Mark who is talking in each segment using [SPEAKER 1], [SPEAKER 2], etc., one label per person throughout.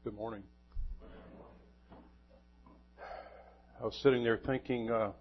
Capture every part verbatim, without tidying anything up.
[SPEAKER 1] Good morning. I was sitting there thinking, uh,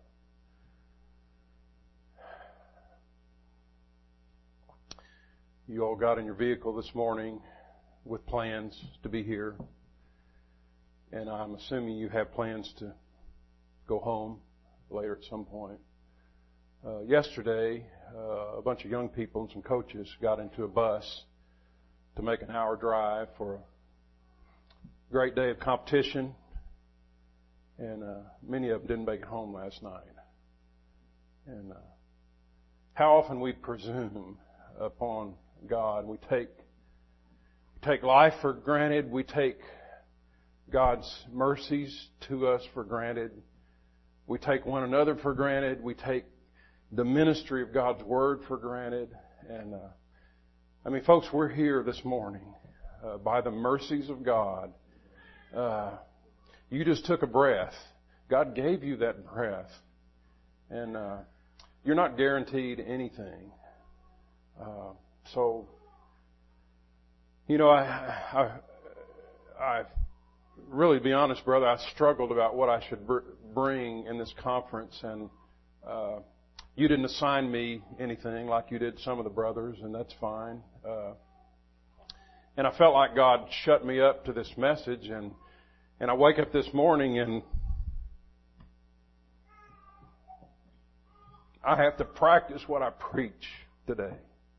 [SPEAKER 1] you all got in your vehicle this morning with plans to be here, and I'm assuming you have plans to go home later at some point. Uh, yesterday, uh, a bunch of young people and some coaches got into a bus to make an hour drive for a great day of competition, and uh, many of them didn't make it home last night. And uh, how often we presume upon God. We take take life for granted. We take God's mercies to us for granted. We take one another for granted. We take the ministry of God's Word for granted. And uh, I mean, folks, we're here this morning uh, by the mercies of God. Uh, you just took a breath. God gave you that breath. And uh, you're not guaranteed anything. Uh, so, you know, I, I, I really, to be honest, brother, I struggled about what I should br- bring in this conference. And uh, you didn't assign me anything like you did some of the brothers, and that's fine. Uh, And I felt like God shut me up to this message, and and I wake up this morning and I have to practice what I preach today.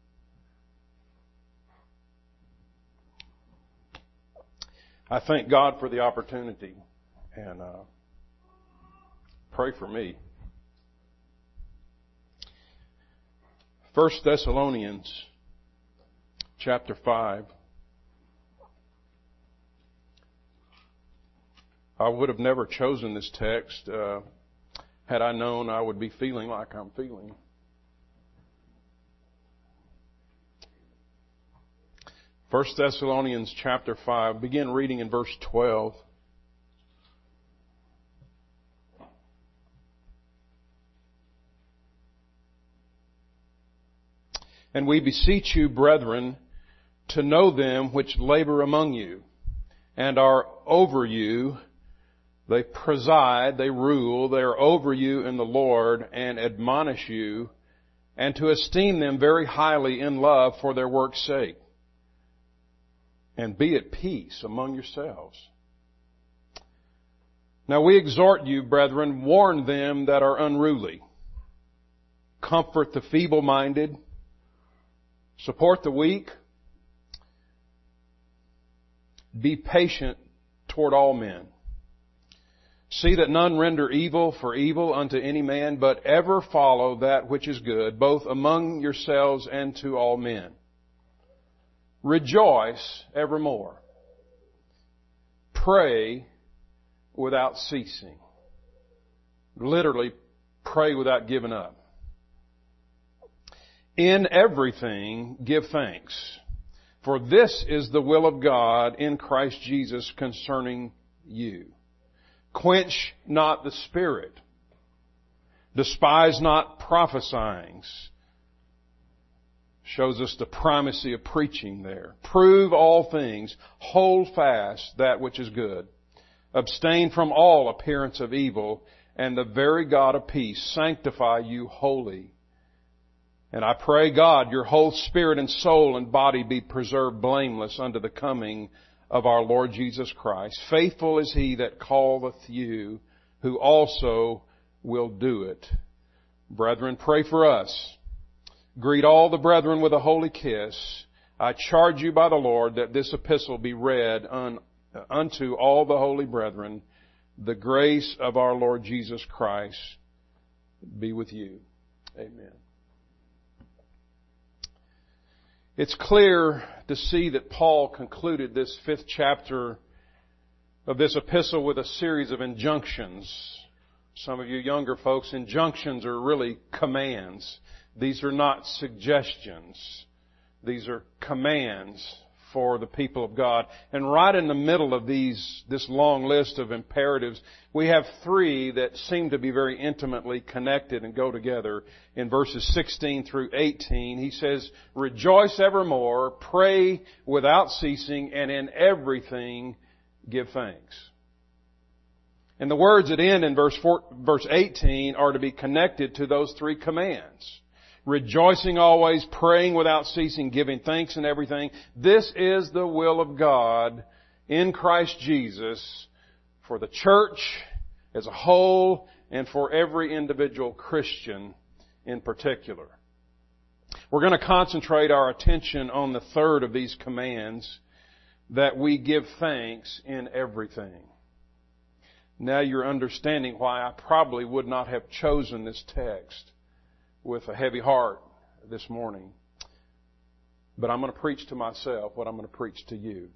[SPEAKER 1] I thank God for the opportunity, and uh, pray for me. First Thessalonians chapter five. I would have never chosen this text uh, had I known I would be feeling like I'm feeling. First Thessalonians chapter five, begin reading in verse twelve. And we beseech you, brethren, to know them which labor among you, and are over you. They preside, they rule, they are over you in the Lord, and admonish you, and to esteem them very highly in love for their work's sake. And be at peace among yourselves. Now we exhort you, brethren, warn them that are unruly. Comfort the feeble-minded. Support the weak. Be patient toward all men. See that none render evil for evil unto any man, but ever follow that which is good, both among yourselves and to all men. Rejoice evermore. Pray without ceasing. Literally, pray without giving up. In everything, give thanks, for this is the will of God in Christ Jesus concerning you. Quench not the spirit. Despise not prophesying. Shows us the primacy of preaching there. Prove all things. Hold fast that which is good. Abstain from all appearance of evil, and the very God of peace sanctify you wholly. And I pray God, your whole spirit and soul and body be preserved blameless unto the coming of our Lord Jesus Christ. Faithful is He that calleth you, who also will do it. Brethren, pray for us. Greet all the brethren with a holy kiss. I charge you by the Lord that this epistle be read un, unto all the holy brethren. The grace of our Lord Jesus Christ be with you. Amen. It's clear to see that Paul concluded this fifth chapter of this epistle with a series of injunctions. Some of you younger folks, injunctions are really commands. These are not suggestions. These are commands for the people of God. And right in the middle of these, this long list of imperatives, we have three that seem to be very intimately connected and go together. In verses sixteen through eighteen, he says, rejoice evermore, pray without ceasing, and in everything give thanks. And the words that end in verse four, verse eighteen are to be connected to those three commands. Rejoicing always, praying without ceasing, giving thanks in everything. This is the will of God in Christ Jesus for the church as a whole and for every individual Christian in particular. We're going to concentrate our attention on the third of these commands, that we give thanks in everything. Now you're understanding why I probably would not have chosen this text with a heavy heart this morning. But I'm going to preach to myself what I'm going to preach to you.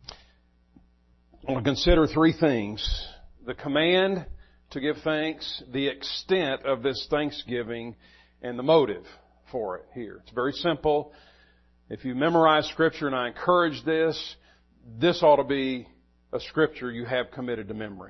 [SPEAKER 1] I'm going to consider three things: the command to give thanks, the extent of this thanksgiving, and the motive for it here. It's very simple. If you memorize Scripture, and I encourage this, this ought to be a Scripture you have committed to memory.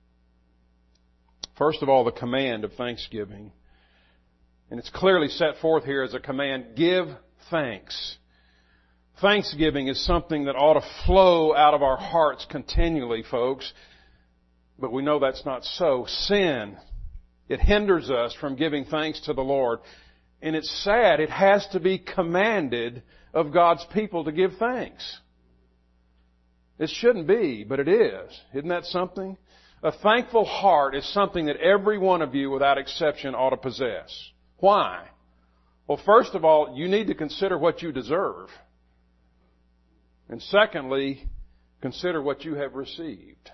[SPEAKER 1] First of all, the command of thanksgiving. And it's clearly set forth here as a command: give thanks. Thanksgiving is something that ought to flow out of our hearts continually, folks. But we know that's not so. Sin, it hinders us from giving thanks to the Lord. And it's sad, it has to be commanded of God's people to give thanks. It shouldn't be, but it is. Isn't that something? A thankful heart is something that every one of you, without exception, ought to possess. Why? Well, first of all, you need to consider what you deserve. And secondly, consider what you have received.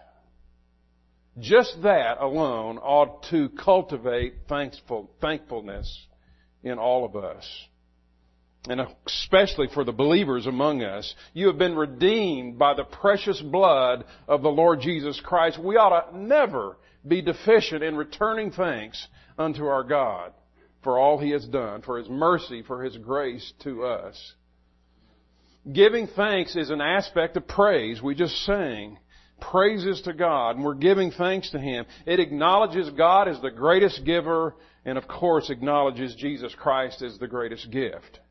[SPEAKER 1] Just that alone ought to cultivate thankful, thankfulness in all of us. And especially for the believers among us. You have been redeemed by the precious blood of the Lord Jesus Christ. We ought to never be deficient in returning thanks unto our God for all He has done, for His mercy, for His grace to us. Giving thanks is an aspect of praise. We just sang praises to God, and we're giving thanks to Him. It acknowledges God as the greatest giver, and of course acknowledges Jesus Christ as the greatest gift.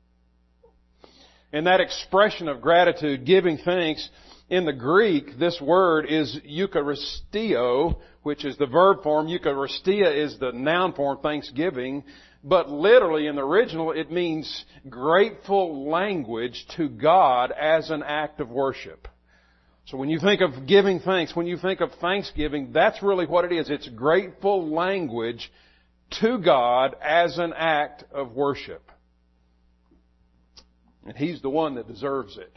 [SPEAKER 1] And that expression of gratitude, giving thanks, in the Greek, this word is eucharistio, which is the verb form. Eucharistia is the noun form, thanksgiving. But literally in the original, it means grateful language to God as an act of worship. So when you think of giving thanks, when you think of thanksgiving, that's really what it is. It's grateful language to God as an act of worship. And He's the one that deserves it.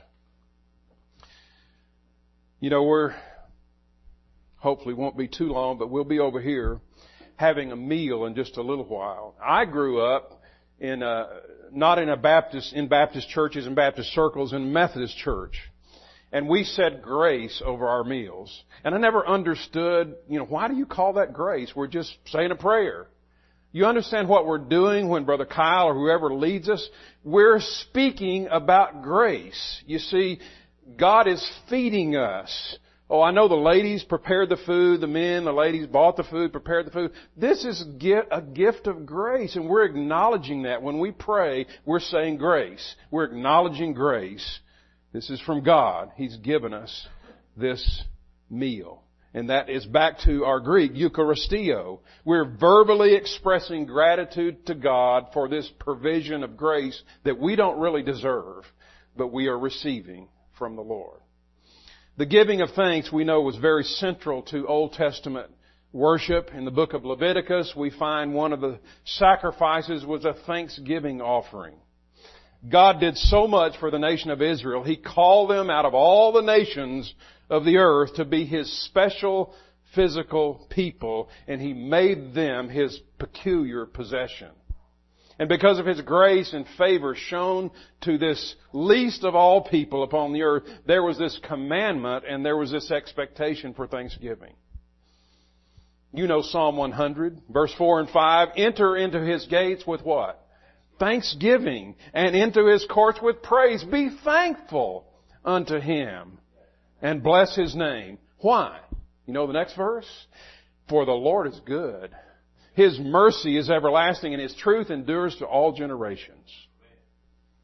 [SPEAKER 1] You know, we're, hopefully won't be too long, but we'll be over here having a meal in just a little while. I grew up in a, not in a Baptist, in Baptist churches and Baptist circles, in a Methodist church. And we said grace over our meals. And I never understood, you know, why do you call that grace? We're just saying a prayer. You understand what we're doing when Brother Kyle or whoever leads us? We're speaking about grace. You see, God is feeding us. Oh, I know the ladies prepared the food, the men, the ladies bought the food, prepared the food. This is a gift of grace, and we're acknowledging that. When we pray, we're saying grace. We're acknowledging grace. This is from God. He's given us this meal. And that is back to our Greek, eucharistio. We're verbally expressing gratitude to God for this provision of grace that we don't really deserve, but we are receiving from the Lord. The giving of thanks, we know, was very central to Old Testament worship. In the book of Leviticus, we find one of the sacrifices was a thanksgiving offering. God did so much for the nation of Israel. He called them out of all the nations of the earth to be His special physical people, and He made them His peculiar possession. And because of His grace and favor shown to this least of all people upon the earth, there was this commandment and there was this expectation for thanksgiving. You know Psalm one hundred, verse four and five, enter into His gates with what? Thanksgiving, and into His courts with praise. Be thankful unto Him and bless His name. Why? You know the next verse? For the Lord is good. His mercy is everlasting, and His truth endures to all generations.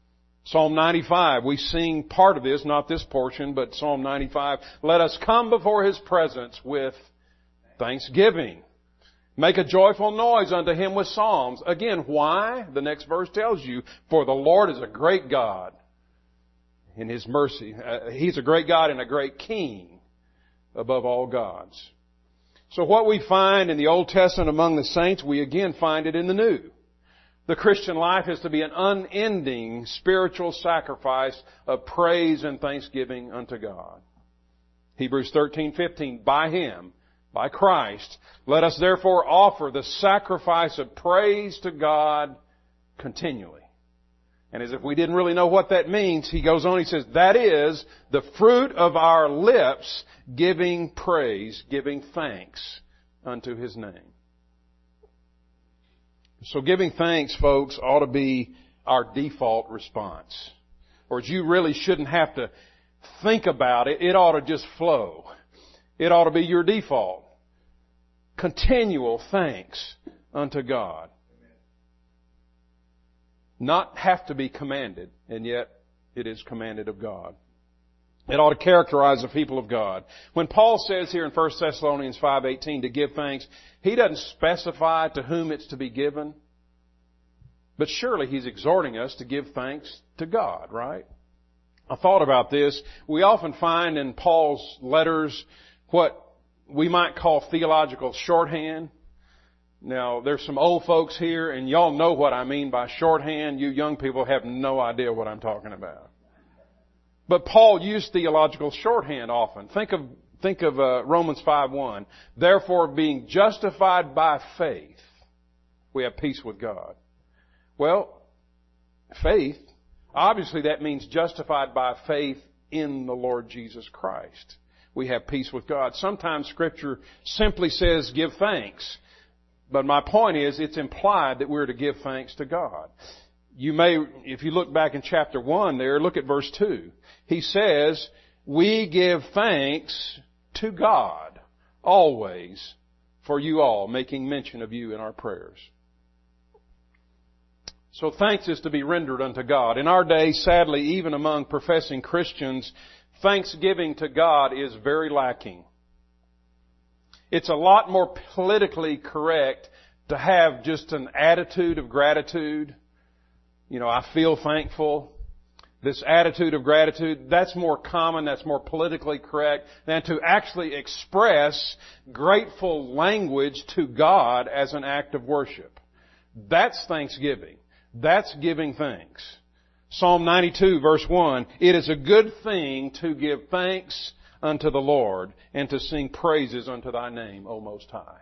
[SPEAKER 1] Psalm ninety-five, we sing part of this, not this portion, but Psalm ninety-five. Let us come before His presence with thanksgiving. Make a joyful noise unto Him with psalms. Again, why? The next verse tells you, for the Lord is a great God in His mercy. Uh, He's a great God and a great King above all gods. So what we find in the Old Testament among the saints, we again find it in the New. The Christian life is to be an unending spiritual sacrifice of praise and thanksgiving unto God. Hebrews thirteen fifteen, by Him, by Christ, let us therefore offer the sacrifice of praise to God continually. And as if we didn't really know what that means, he goes on, he says, that is the fruit of our lips giving praise, giving thanks unto His name. So giving thanks, folks, ought to be our default response. Or you really shouldn't have to think about it. It ought to just flow. It ought to be your default. Continual thanks unto God. Not have to be commanded, and yet it is commanded of God. It ought to characterize the people of God. When Paul says here in First Thessalonians five eighteen to give thanks, he doesn't specify to whom it's to be given. But surely he's exhorting us to give thanks to God, right? I thought about this. We often find in Paul's letters what we might call theological shorthand. Now, there's some old folks here, and y'all know what I mean by shorthand. You young people have no idea what I'm talking about. But Paul used theological shorthand often. Think of, think of uh, Romans five one. Therefore, being justified by faith, we have peace with God. Well, faith, obviously that means justified by faith in the Lord Jesus Christ. We have peace with God. Sometimes Scripture simply says give thanks. But my point is, it's implied that we're to give thanks to God. You may, if you look back in chapter one there, look at verse two. He says, we give thanks to God always for you all, making mention of you in our prayers. So thanks is to be rendered unto God. In our day, sadly, even among professing Christians, thanksgiving to God is very lacking. It's a lot more politically correct to have just an attitude of gratitude. You know, I feel thankful. This attitude of gratitude, that's more common, that's more politically correct than to actually express grateful language to God as an act of worship. That's thanksgiving. That's giving thanks. Psalm ninety-two verse one, it is a good thing to give thanks unto the Lord and to sing praises unto Thy name, O Most High.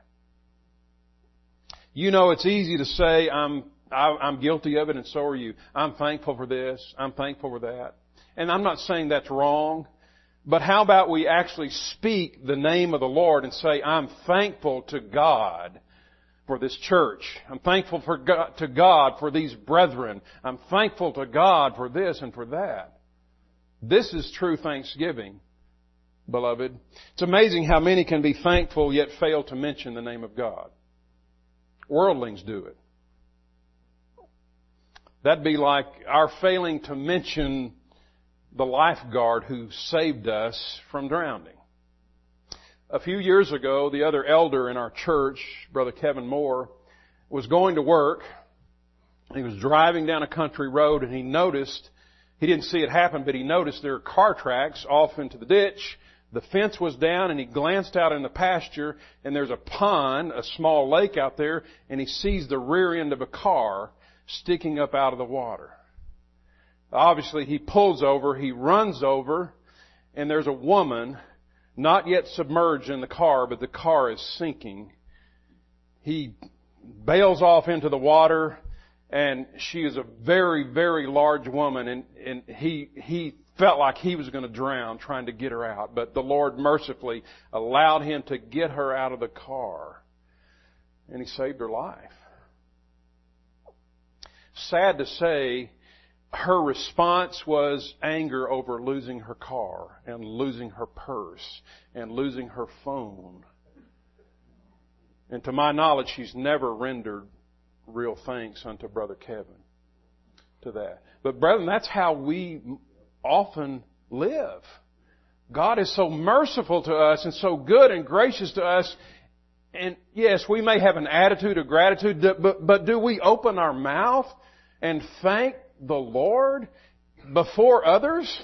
[SPEAKER 1] You know, it's easy to say, I'm I, I'm guilty of it and so are you. I'm thankful for this. I'm thankful for that. And I'm not saying that's wrong. But how about we actually speak the name of the Lord and say, I'm thankful to God for this church. I'm thankful for God, to God for these brethren. I'm thankful to God for this and for that. This is true thanksgiving, beloved. It's amazing how many can be thankful yet fail to mention the name of God. Worldlings do it. That'd be like our failing to mention the lifeguard who saved us from drowning. A few years ago, the other elder in our church, Brother Kevin Moore, was going to work. He was driving down a country road and he noticed, he didn't see it happen, but he noticed there were car tracks off into the ditch. The fence was down and he glanced out in the pasture and there's a pond, a small lake out there, and he sees the rear end of a car sticking up out of the water. Obviously, he pulls over, he runs over, and there's a woman not yet submerged in the car, but the car is sinking. He bails off into the water, and she is a very, very large woman, and, and he, he felt like he was going to drown trying to get her out, but the Lord mercifully allowed him to get her out of the car, and He saved her life. Sad to say, her response was anger over losing her car and losing her purse and losing her phone. And to my knowledge, she's never rendered real thanks unto Brother Kevin. to that. But brethren, that's how we often live. God is so merciful to us and so good and gracious to us. And yes, we may have an attitude of gratitude, but, but do we open our mouth and thank the Lord before others?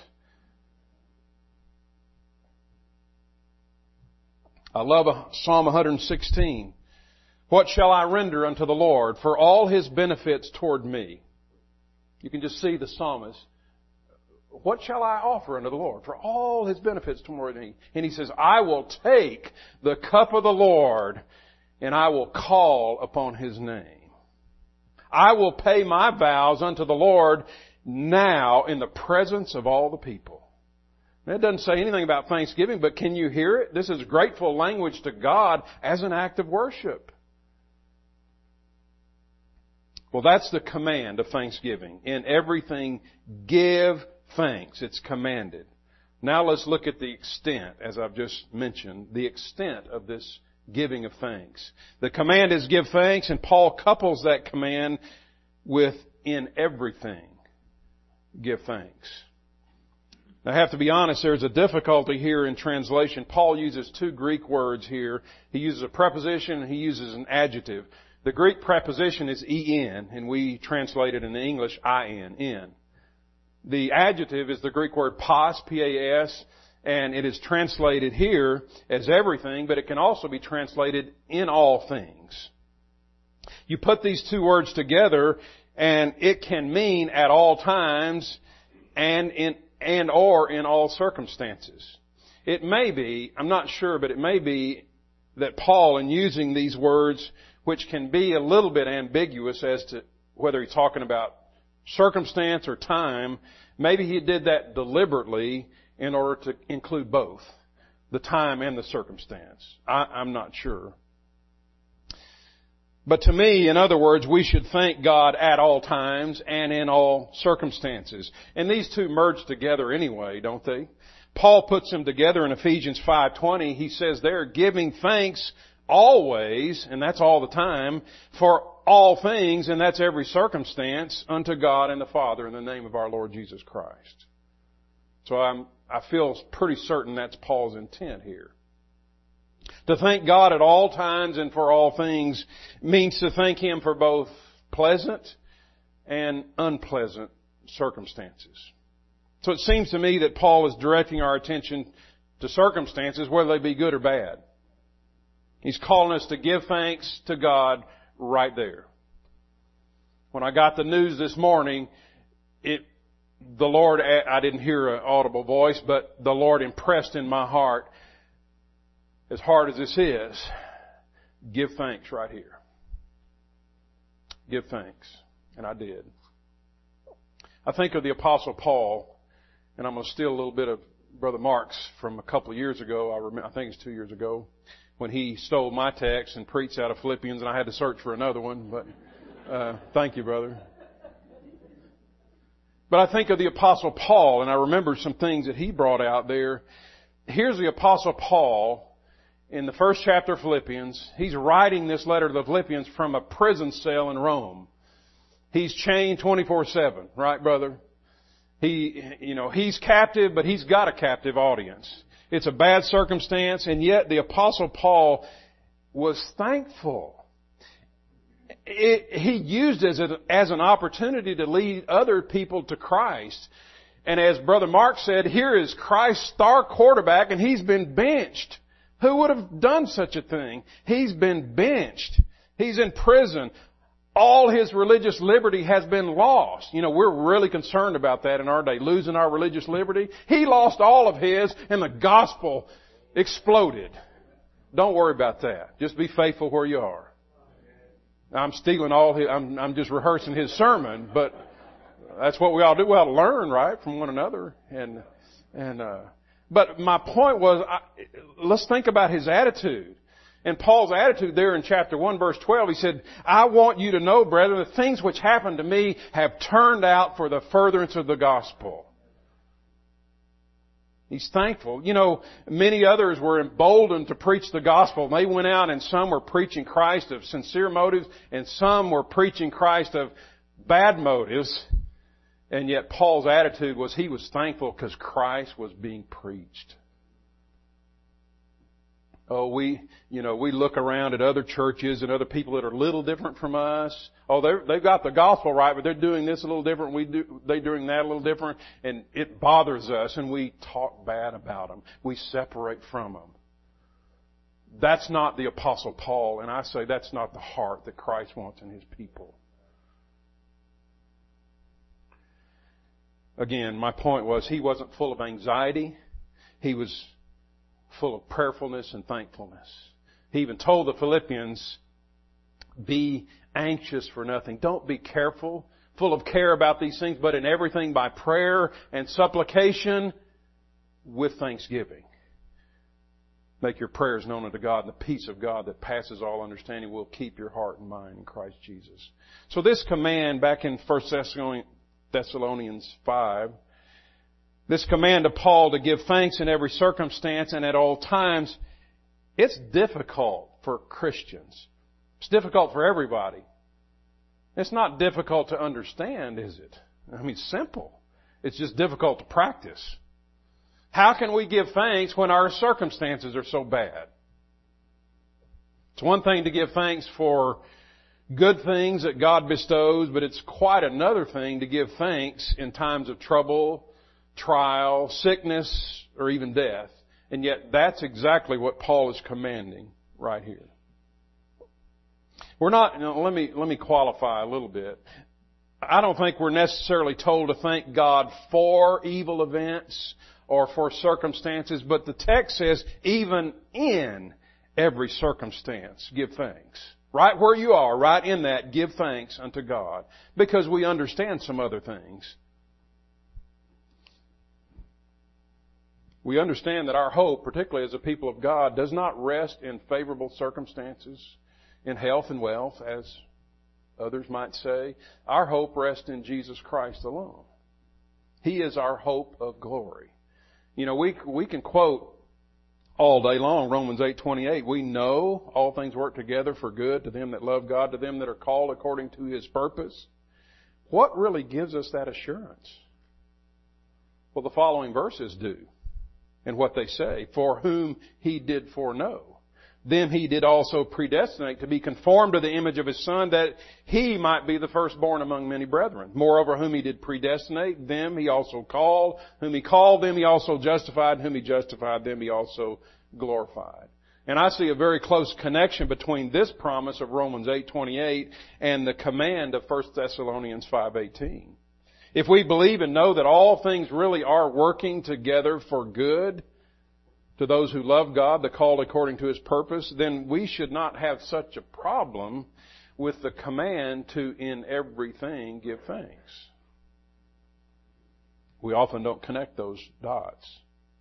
[SPEAKER 1] I love Psalm one sixteen. What shall I render unto the Lord for all His benefits toward me? You can just see the psalmist. What shall I offer unto the Lord for all His benefits toward me? And he says, I will take the cup of the Lord and I will call upon His name. I will pay my vows unto the Lord now in the presence of all the people. Now, it doesn't say anything about thanksgiving, but can you hear it? This is grateful language to God as an act of worship. Well, that's the command of thanksgiving. In everything, give thanks. It's commanded. Now let's look at the extent, as I've just mentioned, the extent of this giving of thanks. The command is give thanks, and Paul couples that command with in everything, give thanks. Now, I have to be honest, there's a difficulty here in translation. Paul uses two Greek words here. He uses a preposition and he uses an adjective. The Greek preposition is en, and we translate it in English in, in. The adjective is the Greek word pas, P A S, and it is translated here as everything, but it can also be translated in all things. You put these two words together, and it can mean at all times and in and or in all circumstances. It may be, I'm not sure, but it may be that Paul, in using these words, which can be a little bit ambiguous as to whether he's talking about circumstance or time, maybe he did that deliberately in order to include both, the time and the circumstance. I, I'm not sure. But to me, in other words, we should thank God at all times and in all circumstances. And these two merge together anyway, don't they? Paul puts them together in Ephesians five twenty. He says there, giving thanks always, and that's all the time, for all things, and that's every circumstance, unto God and the Father in the name of our Lord Jesus Christ. So I'm, I feel pretty certain that's Paul's intent here. To thank God at all times and for all things means to thank Him for both pleasant and unpleasant circumstances. So it seems to me that Paul is directing our attention to circumstances, whether they be good or bad. He's calling us to give thanks to God right there. When I got the news this morning, it, the Lord, I didn't hear an audible voice, but the Lord impressed in my heart, as hard as this is, give thanks right here. Give thanks. And I did. I think of the Apostle Paul, and I'm going to steal a little bit of Brother Mark's from a couple of years ago. I remember, I think it's two years ago, when he stole my text and preached out of Philippians, and I had to search for another one. But uh, thank you, brother. But I think of the Apostle Paul, and I remember some things that he brought out there. Here's the Apostle Paul. In the first chapter of Philippians, he's writing this letter to the Philippians from a prison cell in Rome. He's chained twenty-four seven, right, brother? He, you know, he's captive, but he's got a captive audience. It's a bad circumstance, and yet the Apostle Paul was thankful. It, he used it as, a, as an opportunity to lead other people to Christ. And as Brother Mark said, here is Christ's star quarterback, and he's been benched. Who would have done such a thing? He's been benched. He's in prison. All his religious liberty has been lost. You know, we're really concerned about that in our day, losing our religious liberty. He lost all of his, and the gospel exploded. Don't worry about that. Just be faithful where you are. I'm stealing all his, I'm, I'm just rehearsing his sermon, but that's what we all do. We ought to learn, right, from one another. And, and, uh, But my point was, I, let's think about his attitude. And Paul's attitude there in chapter one, verse twelve, he said, I want you to know, brethren, the things which happened to me have turned out for the furtherance of the gospel. He's thankful. You know, many others were emboldened to preach the gospel. They went out and some were preaching Christ of sincere motives and some were preaching Christ of bad motives. And yet Paul's attitude was he was thankful because Christ was being preached. Oh, we, you know, we look around at other churches and other people that are a little different from us. Oh, they're, they've got the gospel right, but they're doing this a little different. We do, they're doing that a little different. And it bothers us and we talk bad about them. We separate from them. That's not the Apostle Paul, and I say that's not the heart that Christ wants in His people. Again, my point was he wasn't full of anxiety. He was full of prayerfulness and thankfulness. He even told the Philippians, be anxious for nothing. Don't be careful, full of care about these things, but in everything by prayer and supplication with thanksgiving. Make your prayers known unto God, and the peace of God that passes all understanding will keep your heart and mind in Christ Jesus. So this command back in First Thessalonians five, this command of Paul to give thanks in every circumstance and at all times, it's difficult for Christians. It's difficult for everybody. It's not difficult to understand, is it? I mean, it's simple. It's just difficult to practice. How can we give thanks when our circumstances are so bad? It's one thing to give thanks for good things that God bestows, but it's quite another thing to give thanks in times of trouble, trial, sickness, or even death. And yet that's exactly what Paul is commanding right here. We're not, you know, let me, let me qualify a little bit. I don't think we're necessarily told to thank God for evil events or for circumstances, but the text says, even in every circumstance, give thanks. Right where you are, right in that, give thanks unto God. Because we understand some other things. We understand that our hope, particularly as a people of God, does not rest in favorable circumstances, in health and wealth, as others might say. Our hope rests in Jesus Christ alone. He is our hope of glory. You know, we we can quote all day long Romans eight twenty-eight. We know all things work together for good to them that love God, to them that are called according to His purpose. What really gives us that assurance? Well, the following verses do. And what they say, for whom He did foreknow, them He did also predestinate to be conformed to the image of His Son, that He might be the firstborn among many brethren. Moreover, whom He did predestinate, them He also called. Whom He called, them He also justified. Whom He justified, them He also glorified. And I see a very close connection between this promise of Romans eight twenty-eight and the command of First Thessalonians five eighteen. If we believe and know that all things really are working together for good to those who love God, the called according to His purpose, then we should not have such a problem with the command to in everything give thanks. We often don't connect those dots.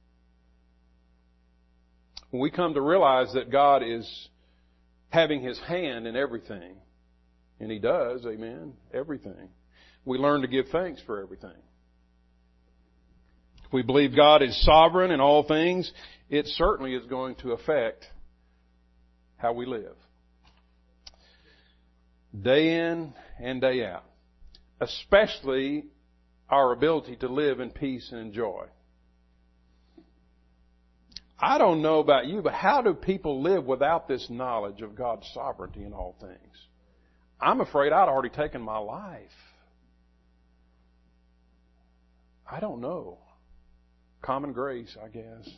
[SPEAKER 1] When we come to realize that God is having His hand in everything, and He does, amen, everything, we learn to give thanks for everything. If we believe God is sovereign in all things, it certainly is going to affect how we live. Day in and day out. Especially our ability to live in peace and joy. I don't know about you, but how do people live without this knowledge of God's sovereignty in all things? I'm afraid I'd already taken my life. I don't know. Common grace, I guess.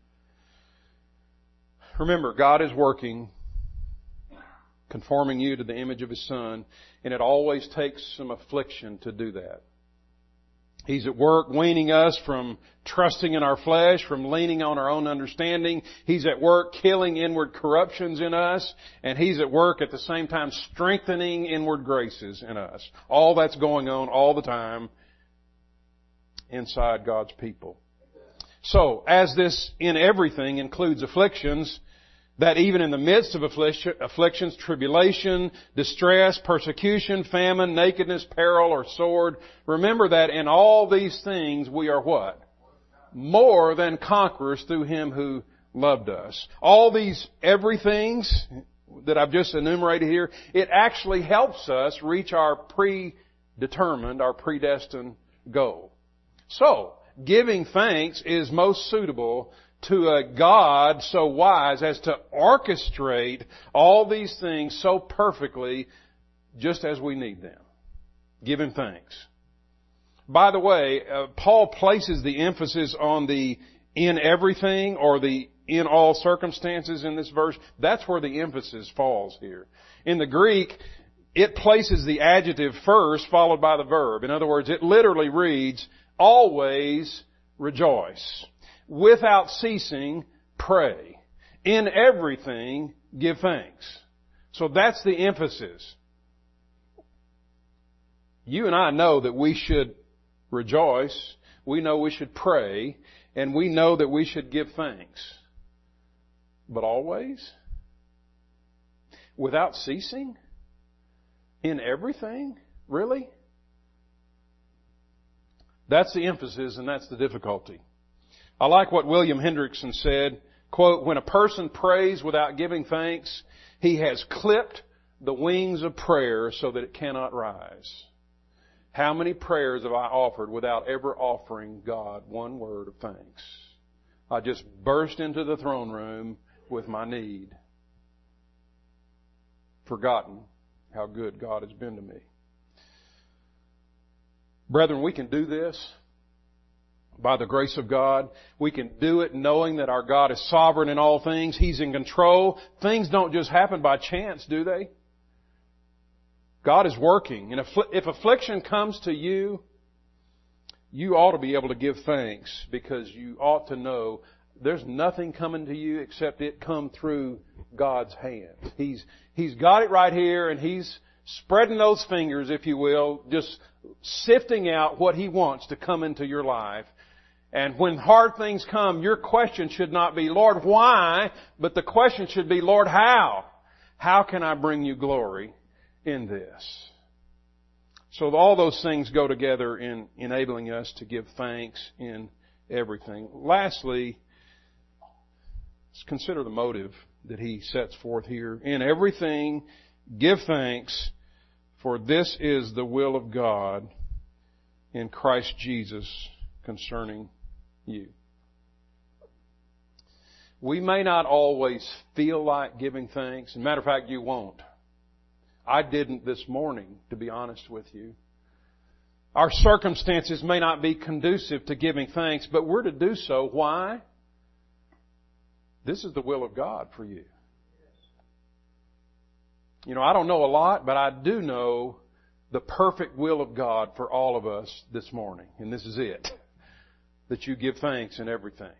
[SPEAKER 1] Remember, God is working, conforming you to the image of His Son, and it always takes some affliction to do that. He's at work weaning us from trusting in our flesh, from leaning on our own understanding. He's at work killing inward corruptions in us, and He's at work at the same time strengthening inward graces in us. All that's going on all the time inside God's people. So, as this in everything includes afflictions, that even in the midst of afflictions, tribulation, distress, persecution, famine, nakedness, peril, or sword, remember that in all these things we are what? More than conquerors through Him who loved us. All these everythings that I've just enumerated here, it actually helps us reach our predetermined, our predestined goal. So, giving thanks is most suitable to a God so wise as to orchestrate all these things so perfectly just as we need them. Give Him thanks. By the way, uh, Paul places the emphasis on the in everything or the in all circumstances in this verse. That's where the emphasis falls here. In the Greek, it places the adjective first followed by the verb. In other words, it literally reads, always rejoice. Without ceasing, pray. In everything, give thanks. So that's the emphasis. You and I know that we should rejoice. We know we should pray. And we know that we should give thanks. But always? Without ceasing? In everything? Really? That's the emphasis and that's the difficulty. I like what William Hendrickson said, quote, when a person prays without giving thanks, he has clipped the wings of prayer so that it cannot rise. How many prayers have I offered without ever offering God one word of thanks? I just burst into the throne room with my need, forgotten how good God has been to me. Brethren, we can do this by the grace of God. We can do it knowing that our God is sovereign in all things. He's in control. Things don't just happen by chance, do they? God is working. And if affliction comes to you, you ought to be able to give thanks because you ought to know there's nothing coming to you except it come through God's hand. He's, He's got it right here and He's spreading those fingers, if you will, just sifting out what He wants to come into your life. And when hard things come, your question should not be, Lord, why? But the question should be, Lord, how? How can I bring you glory in this? So all those things go together in enabling us to give thanks in everything. Lastly, let's consider the motive that he sets forth here. In everything, give thanks, for this is the will of God in Christ Jesus concerning you. We may not always feel like giving thanks. As a matter of fact, you won't. I didn't this morning, to be honest with you. Our circumstances may not be conducive to giving thanks, but we're to do so. Why? This is the will of God for you. You know, I don't know a lot, but I do know the perfect will of God for all of us this morning. And this is it. That you give thanks in everything.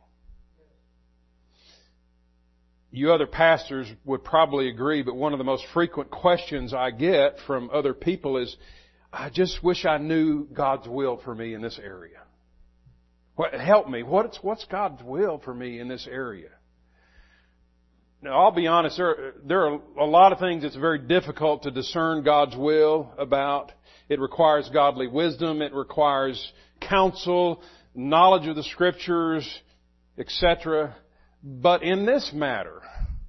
[SPEAKER 1] You other pastors would probably agree, but one of the most frequent questions I get from other people is, I just wish I knew God's will for me in this area. What, help me. What's, what's God's will for me in this area? Now, I'll be honest, there, there are a lot of things that's very difficult to discern God's will about. It requires godly wisdom. It requires counsel, knowledge of the Scriptures, et cetera. But in this matter,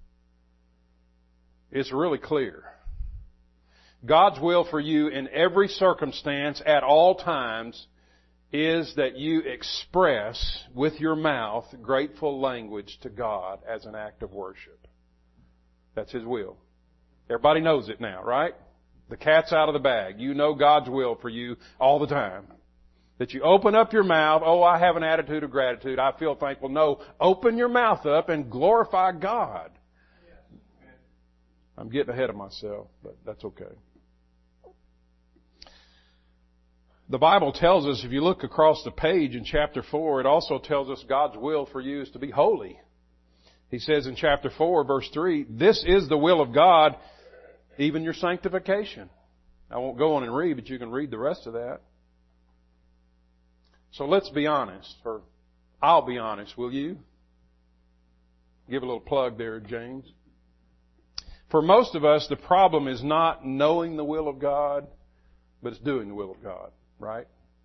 [SPEAKER 1] it's really clear. God's will for you in every circumstance at all times is that you express with your mouth grateful language to God as an act of worship. That's His will. Everybody knows it now, right? The cat's out of the bag. You know God's will for you all the time. That you open up your mouth, oh, I have an attitude of gratitude, I feel thankful. No, open your mouth up and glorify God. I'm getting ahead of myself, but that's okay. The Bible tells us, if you look across the page in chapter four, it also tells us God's will for you is to be holy. He says in chapter four, verse three, this is the will of God, even your sanctification. I won't go on and read, but you can read the rest of that. So let's be honest, or I'll be honest, will you? Give a little plug there, James. For most of us, the problem is not knowing the will of God, but it's doing the will of God, right?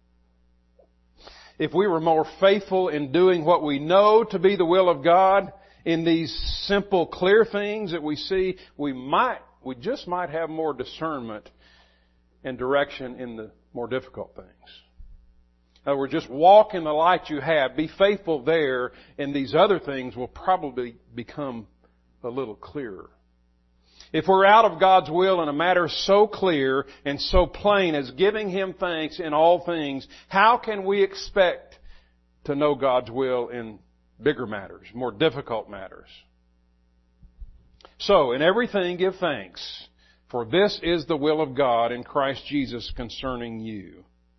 [SPEAKER 1] If we were more faithful in doing what we know to be the will of God in these simple, clear things that we see, we might, we just might have more discernment and direction in the more difficult things. In other words, just walk in the light you have. Be faithful there, and these other things will probably become a little clearer. If we're out of God's will in a matter so clear and so plain as giving Him thanks in all things, how can we expect to know God's will in bigger matters, more difficult matters? So, in everything give thanks, for this is the will of God in Christ Jesus concerning you.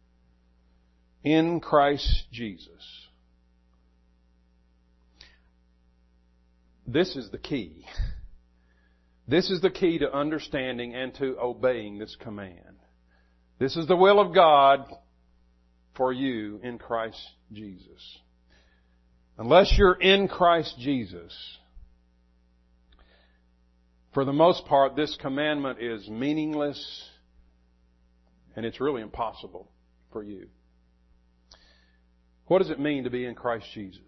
[SPEAKER 1] In Christ Jesus. This is the key. This is the key to understanding and to obeying this command. This is the will of God for you in Christ Jesus. Unless you're in Christ Jesus, for the most part, this commandment is meaningless and it's really impossible for you. What does it mean to be in Christ Jesus?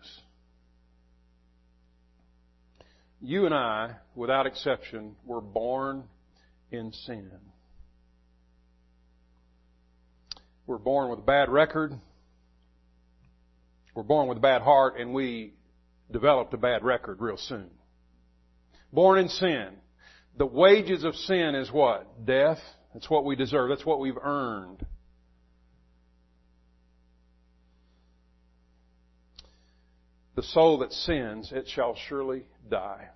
[SPEAKER 1] You and I, without exception, were born in sin. We're born with a bad record. We're born with a bad heart, and we developed a bad record real soon. Born in sin. The wages of sin is what? Death. That's what we deserve. That's what we've earned. The soul that sins, it shall surely die.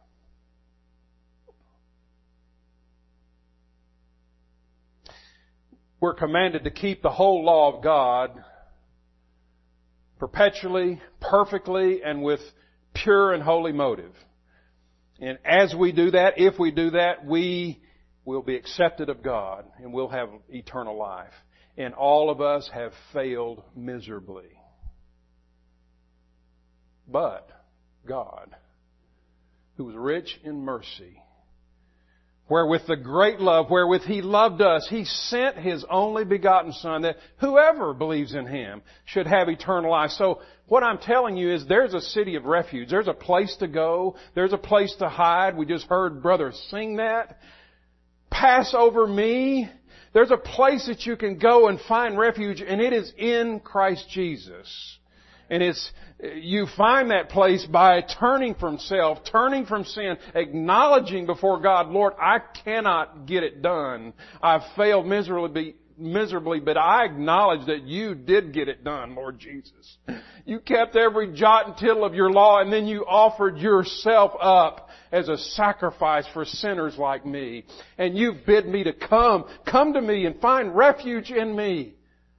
[SPEAKER 1] We're commanded to keep the whole law of God perpetually, perfectly, and with pure and holy motive. And as we do that, if we do that, we will be accepted of God and we'll have eternal life. And all of us have failed miserably. But God, who was rich in mercy, wherewith the great love, wherewith He loved us, He sent His only begotten Son, that whoever believes in Him should have eternal life. So what I'm telling you is there's a city of refuge. There's a place to go. There's a place to hide. We just heard Brother sing that. Pass over me. There's a place that you can go and find refuge, and it is in Christ Jesus. And it's, you find that place by turning from self, turning from sin, acknowledging before God, Lord, I cannot get it done. I've failed miserably, miserably, but I acknowledge that You did get it done, Lord Jesus. You kept every jot and tittle of Your law, and then You offered Yourself up as a sacrifice for sinners like me. And You bid me to come, come to me and find refuge in me.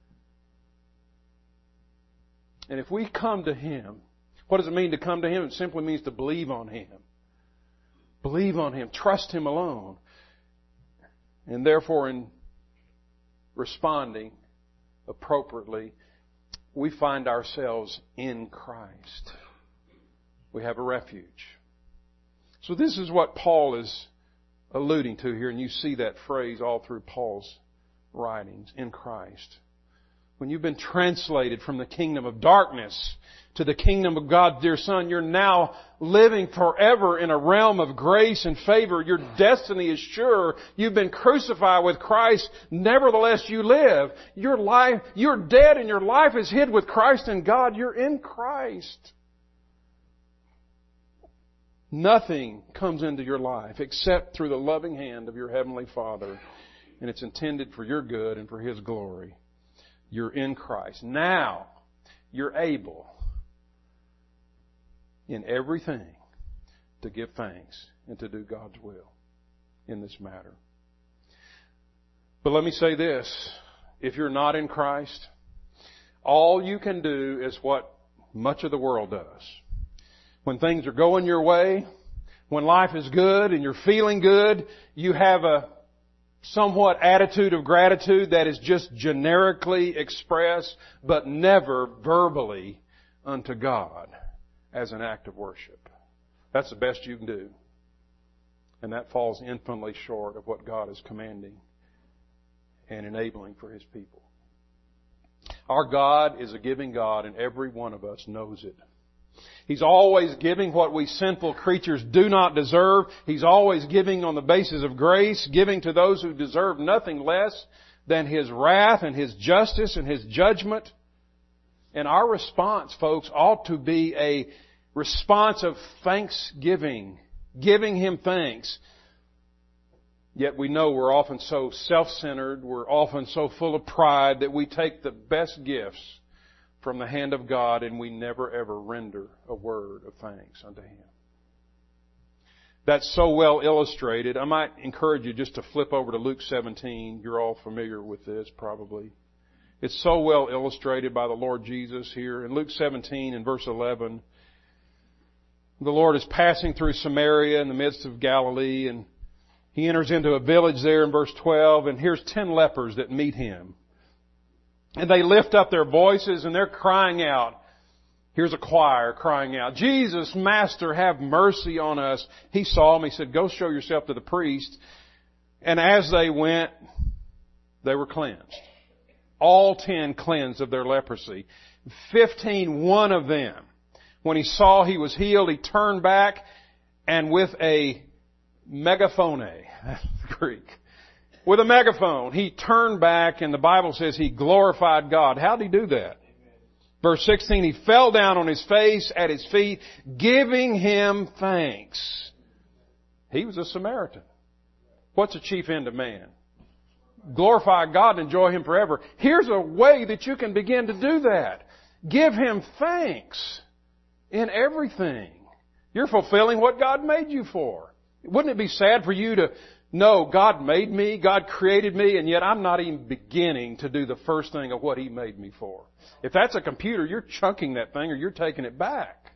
[SPEAKER 1] And if we come to Him, what does it mean to come to Him? It simply means to believe on Him. Believe on Him. Trust Him alone. And therefore, in responding appropriately, we find ourselves in Christ. We have a refuge. So this is what Paul is alluding to here, and you see that phrase all through Paul's writings, in Christ. When you've been translated from the kingdom of darkness to the kingdom of God's dear Son, you're now living forever in a realm of grace and favor. Your destiny is sure. You've been crucified with Christ. Nevertheless, you live. Your life, you're dead and your life is hid with Christ in God. You're in Christ. Nothing comes into your life except through the loving hand of your Heavenly Father. And it's intended for your good and for His glory. You're in Christ. Now, you're able in everything to give thanks and to do God's will in this matter. But let me say this. If you're not in Christ, all you can do is what much of the world does. When things are going your way, when life is good and you're feeling good, you have a somewhat attitude of gratitude that is just generically expressed, but never verbally unto God as an act of worship. That's the best you can do. And that falls infinitely short of what God is commanding and enabling for His people. Our God is a giving God, and every one of us knows it. He's always giving what we sinful creatures do not deserve. He's always giving on the basis of grace, giving to those who deserve nothing less than His wrath and His justice and His judgment. And our response, folks, ought to be a response of thanksgiving, giving Him thanks. Yet we know we're often so self-centered, we're often so full of pride that we take the best gifts from the hand of God and we never ever render a word of thanks unto Him. That's so well illustrated. I might encourage you just to flip over to Luke seventeen. You're all familiar with this probably. It's so well illustrated by the Lord Jesus here. In Luke seventeen and verse eleven, the Lord is passing through Samaria in the midst of Galilee, and He enters into a village there in verse twelve, and here's ten lepers that meet Him. And they lift up their voices and they're crying out. Here's a choir crying out, "Jesus, Master, have mercy on us." He saw them. He said, "Go show yourself to the priest." And as they went, they were cleansed. All ten cleansed of their leprosy. Fifteen, one of them, when he saw he was healed, he turned back and with a megaphone, that's Greek, with a megaphone, he turned back and the Bible says he glorified God. How did he do that? Verse sixteen, he fell down on his face at His feet, giving Him thanks. He was a Samaritan. What's the chief end of man? Glorify God and enjoy Him forever. Here's a way that you can begin to do that. Give Him thanks in everything. You're fulfilling what God made you for. Wouldn't it be sad for you to know God made me, God created me, and yet I'm not even beginning to do the first thing of what He made me for? If that's a computer, you're chunking that thing or you're taking it back.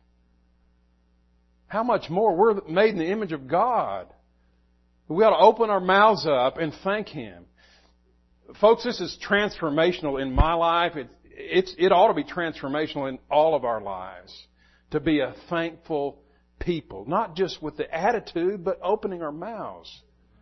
[SPEAKER 1] How much more? We're made in the image of God. We ought to open our mouths up and thank Him. Folks, this is transformational in my life. It, it's, it ought to be transformational in all of our lives. To be a thankful people. Not just with the attitude, but opening our mouths.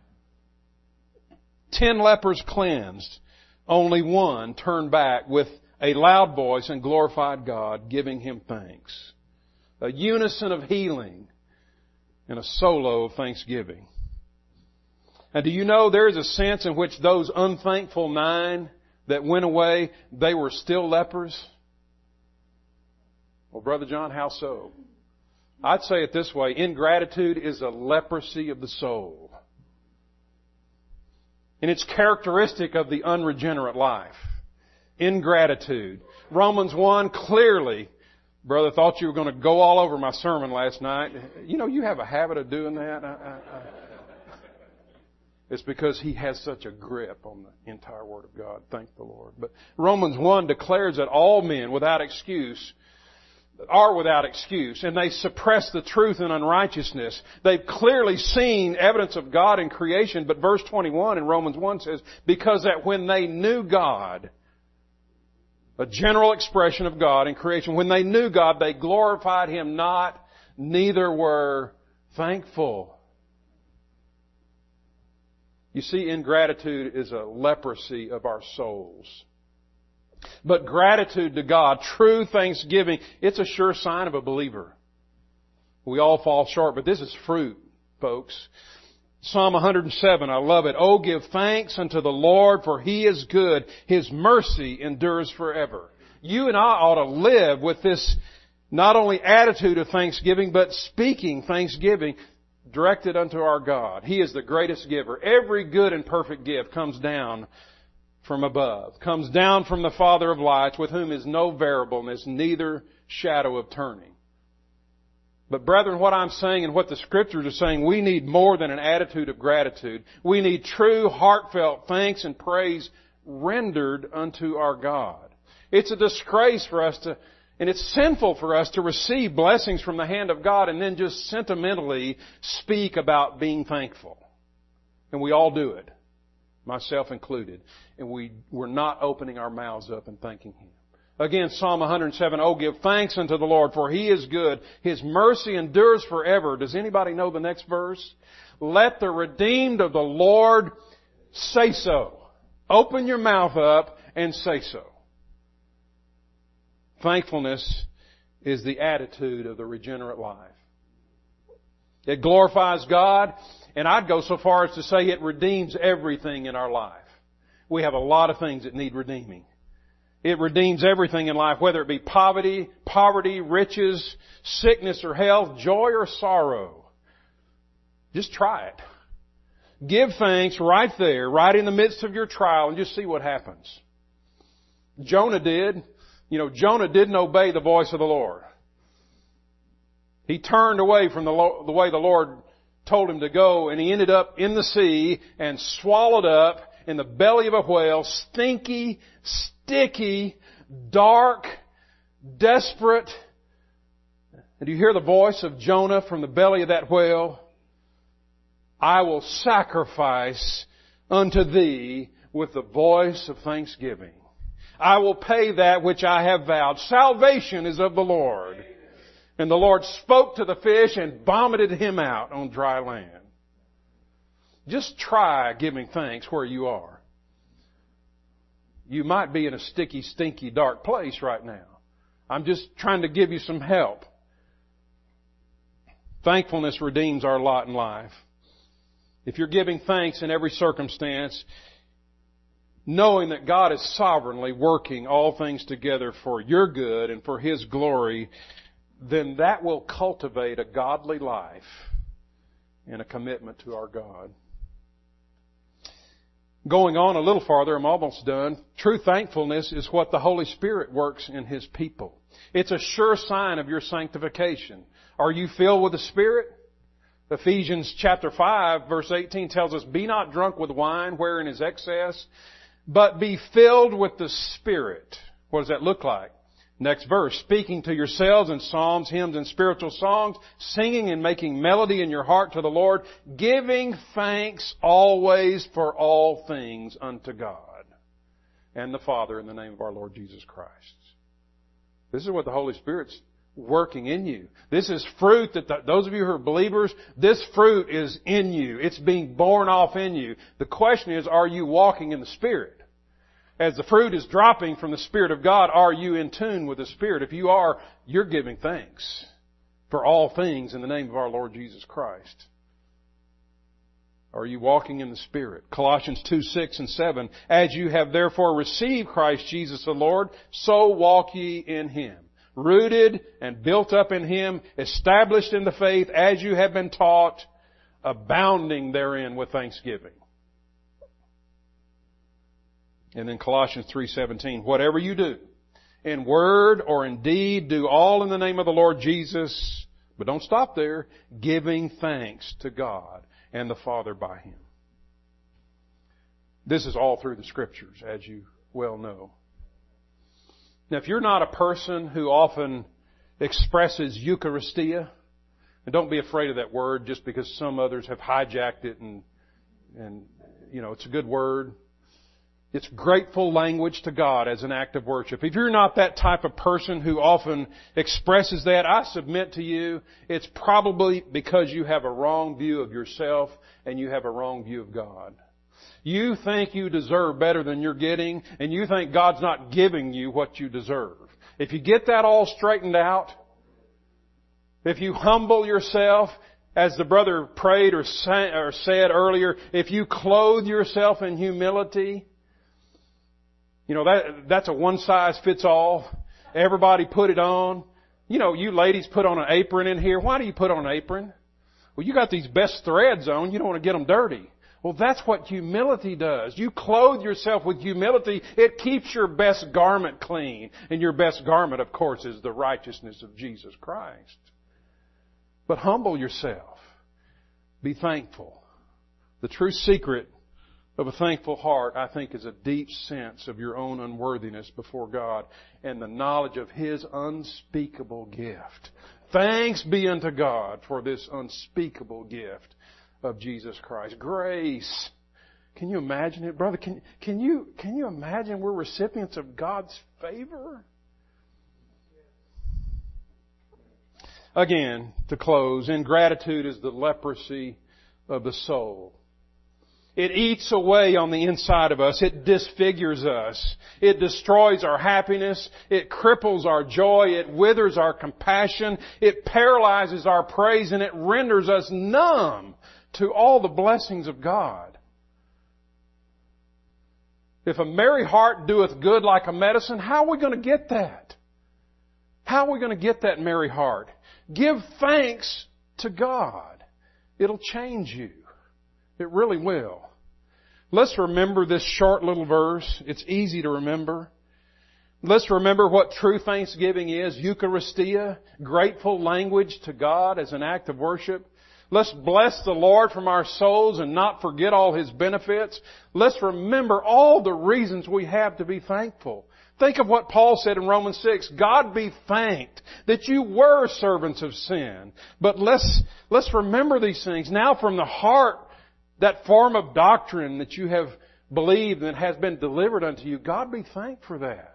[SPEAKER 1] Ten lepers cleansed. Only one turned back with a loud voice and glorified God, giving Him thanks. A unison of healing and a solo of thanksgiving. And do you know there is a sense in which those unthankful nine that went away, they were still lepers? Well, Brother John, how so? I'd say it this way. Ingratitude is a leprosy of the soul. And it's characteristic of the unregenerate life. Ingratitude. Romans one clearly, brother, thought you were going to go all over my sermon last night. You know, you have a habit of doing that. I, I, I, it's because he has such a grip on the entire Word of God. Thank the Lord. But Romans one declares that all men without excuse are without excuse, and they suppress the truth in unrighteousness. They've clearly seen evidence of God in creation, but verse twenty-one in Romans one says, because that when they knew God, a general expression of God in creation, when they knew God, they glorified Him not, neither were thankful. You see, ingratitude is a leprosy of our souls. But gratitude to God, true thanksgiving, it's a sure sign of a believer. We all fall short, but this is fruit, folks. Psalm one hundred seven, I love it. Oh, give thanks unto the Lord, for He is good. His mercy endures forever. You and I ought to live with this not only attitude of thanksgiving, but speaking thanksgiving directed unto our God. He is the greatest giver. Every good and perfect gift comes down from above, comes down from the Father of lights, with whom is no variableness, neither shadow of turning. But brethren, what I'm saying and what the Scriptures are saying, we need more than an attitude of gratitude. We need true, heartfelt thanks and praise rendered unto our God. It's a disgrace for us to, and it's sinful for us to receive blessings from the hand of God and then just sentimentally speak about being thankful. And we all do it, myself included. And we, we're not opening our mouths up and thanking Him. Again, Psalm one hundred seven, oh, give thanks unto the Lord, for He is good. His mercy endures forever. Does anybody know the next verse? Let the redeemed of the Lord say so. Open your mouth up and say so. Thankfulness is the attitude of the regenerate life. It glorifies God, and I'd go so far as to say it redeems everything in our life. We have a lot of things that need redeeming. It redeems everything in life, whether it be poverty, poverty, riches, sickness or health, joy or sorrow. Just try it. Give thanks right there, right in the midst of your trial, and just see what happens. Jonah did. You know, Jonah didn't obey the voice of the Lord. He turned away from the, lo- the way the Lord told him to go, and he ended up in the sea and swallowed up in the belly of a whale, stinky, sticky, dark, desperate. And do you hear the voice of Jonah from the belly of that whale? I will sacrifice unto thee with the voice of thanksgiving. I will pay that which I have vowed. Salvation is of the Lord. And the Lord spoke to the fish and vomited him out on dry land. Just try giving thanks where you are. You might be in a sticky, stinky, dark place right now. I'm just trying to give you some help. Thankfulness redeems our lot in life. If you're giving thanks in every circumstance, knowing that God is sovereignly working all things together for your good and for His glory, then that will cultivate a godly life and a commitment to our God. Going on a little farther, I'm almost done. True thankfulness is what the Holy Spirit works in His people. It's a sure sign of your sanctification. Are you filled with the Spirit? Ephesians chapter five verse eighteen tells us, be not drunk with wine wherein is excess, but be filled with the Spirit. What does that look like? Next verse, speaking to yourselves in psalms, hymns, and spiritual songs, singing and making melody in your heart to the Lord, giving thanks always for all things unto God and the Father in the name of our Lord Jesus Christ. This is what the Holy Spirit's working in you. This is fruit that the, those of you who are believers, this fruit is in you. It's being born off in you. The question is, are you walking in the Spirit? As the fruit is dropping from the Spirit of God, are you in tune with the Spirit? If you are, you're giving thanks for all things in the name of our Lord Jesus Christ. Are you walking in the Spirit? Colossians two, six and seven, as you have therefore received Christ Jesus the Lord, so walk ye in Him. Rooted and built up in Him, established in the faith as you have been taught, abounding therein with thanksgiving. And then Colossians three seventeen, whatever you do, in word or in deed, do all in the name of the Lord Jesus, but don't stop there, giving thanks to God and the Father by Him. This is all through the Scriptures, as you well know. Now, if you're not a person who often expresses Eucharistia, and don't be afraid of that word just because some others have hijacked it and, and, you know, it's a good word. It's grateful language to God as an act of worship. If you're not that type of person who often expresses that, I submit to you, it's probably because you have a wrong view of yourself and you have a wrong view of God. You think you deserve better than you're getting, and you think God's not giving you what you deserve. If you get that all straightened out, if you humble yourself, as the brother prayed or said earlier, if you clothe yourself in humility, you know, that that's a one-size-fits-all. Everybody put it on. You know, you ladies put on an apron in here. Why do you put on an apron? Well, you got these best threads on. You don't want to get them dirty. Well, that's what humility does. You clothe yourself with humility. It keeps your best garment clean. And your best garment, of course, is the righteousness of Jesus Christ. But humble yourself. Be thankful. The true secret of a thankful heart, I think, is a deep sense of your own unworthiness before God and the knowledge of His unspeakable gift. Thanks be unto God for this unspeakable gift of Jesus Christ. Grace. Can you imagine it, brother? Can, can you, can you imagine we're recipients of God's favor? Again, to close, ingratitude is the leprosy of the soul. It eats away on the inside of us. It disfigures us. It destroys our happiness. It cripples our joy. It withers our compassion. It paralyzes our praise, and it renders us numb to all the blessings of God. If a merry heart doeth good like a medicine, how are we going to get that? How are we going to get that merry heart? Give thanks to God. It'll change you. It really will. Let's remember this short little verse. It's easy to remember. Let's remember what true thanksgiving is. Eucharistia, grateful language to God as an act of worship. Let's bless the Lord from our souls and not forget all His benefits. Let's remember all the reasons we have to be thankful. Think of what Paul said in Romans six. God be thanked that you were servants of sin. But let's, let's remember these things now from the heart, that form of doctrine that you have believed and has been delivered unto you. God be thanked for that.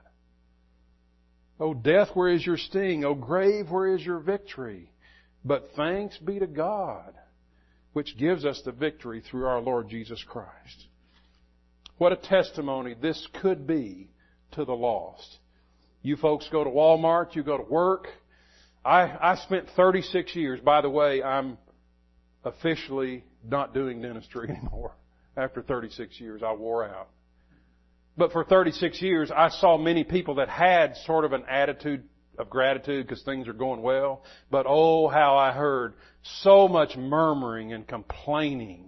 [SPEAKER 1] O death, where is your sting? O grave, where is your victory? But thanks be to God, which gives us the victory through our Lord Jesus Christ. What a testimony this could be to the lost. You folks go to Walmart, you go to work. I, I spent thirty-six years. By the way, I'm officially not doing dentistry anymore. After thirty-six years, I wore out. But for thirty-six years, I saw many people that had sort of an attitude of gratitude because things are going well. But oh, how I heard so much murmuring and complaining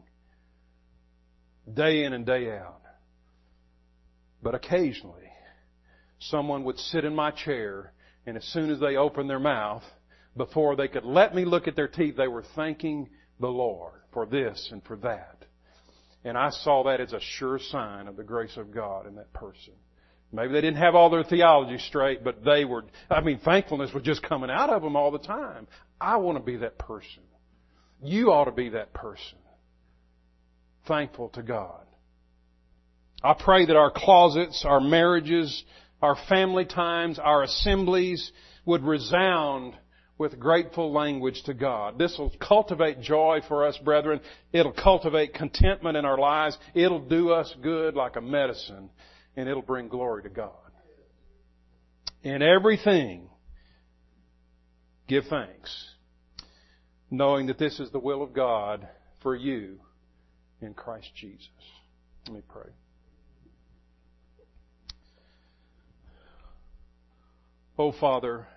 [SPEAKER 1] day in and day out. But occasionally, someone would sit in my chair, and as soon as they opened their mouth, before they could let me look at their teeth, they were thanking the Lord for this and for that. And I saw that as a sure sign of the grace of God in that person. Maybe they didn't have all their theology straight, but they were, I mean, thankfulness was just coming out of them all the time. I want to be that person. You ought to be that person. Thankful to God. I pray that our closets, our marriages, our family times, our assemblies would resound with grateful language to God. This will cultivate joy for us, brethren. It'll cultivate contentment in our lives. It'll do us good like a medicine, and it'll bring glory to God. In everything, give thanks, knowing that this is the will of God for you in Christ Jesus. Let me pray. Oh, Father,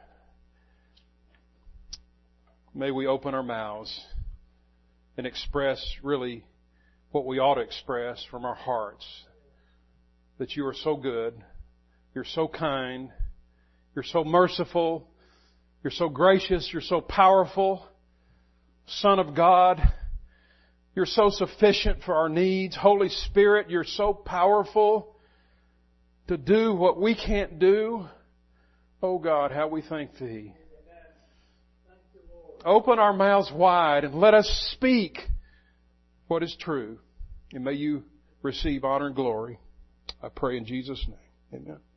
[SPEAKER 1] may we open our mouths and express really what we ought to express from our hearts. That you are so good, you're so kind, you're so merciful, you're so gracious, you're so powerful. Son of God, you're so sufficient for our needs. Holy Spirit, you're so powerful to do what we can't do. Oh God, how we thank Thee. Open our mouths wide and let us speak what is true. And may you receive honor and glory. I pray in Jesus' name. Amen.